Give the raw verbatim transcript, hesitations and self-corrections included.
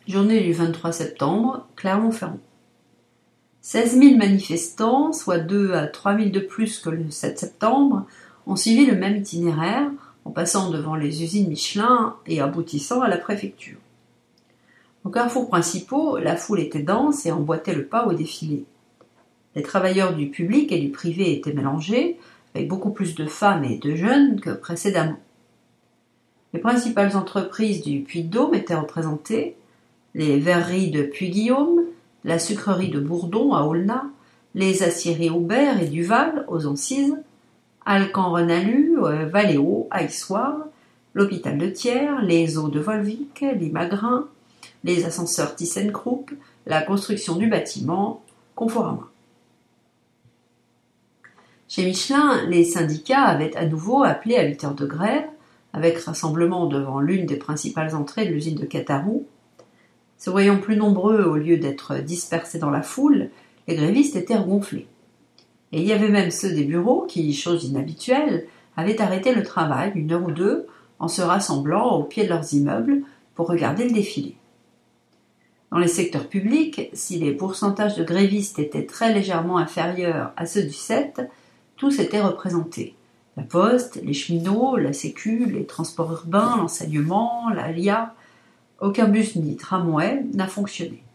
Journée du vingt-trois septembre, Clermont-Ferrand. seize mille manifestants, soit deux à trois mille de plus que le sept septembre, ont suivi le même itinéraire en passant devant les usines Michelin et aboutissant à la préfecture. Aux carrefours principaux, la foule était dense et emboîtait le pas au défilé. Les travailleurs du public et du privé étaient mélangés, avec beaucoup plus de femmes et de jeunes que précédemment. Les principales entreprises du Puy-de-Dôme étaient représentées, les verreries de Puy-Guillaume, la sucrerie de Bourdon à Aulnat, les aciéries Aubert et Duval aux Ancises, Alcan-Renalu, Valéo à Issoire, l'hôpital de Thiers, les eaux de Volvic, Limagrin, les ascenseurs ThyssenKrupp, la construction du bâtiment, Conforama. Chez Michelin, les syndicats avaient à nouveau appelé à huit heures de grève, avec rassemblement devant l'une des principales entrées de l'usine de Catarou. Se voyant plus nombreux au lieu d'être dispersés dans la foule, les grévistes étaient regonflés. Et il y avait même ceux des bureaux qui, chose inhabituelle, avaient arrêté le travail une heure ou deux en se rassemblant au pied de leurs immeubles pour regarder le défilé. Dans les secteurs publics, si les pourcentages de grévistes étaient très légèrement inférieurs à ceux du sept, tous étaient représentés. La Poste, les cheminots, la Sécu, les transports urbains, l'enseignement, l'A L I A. Aucun bus ni tramway n'a fonctionné.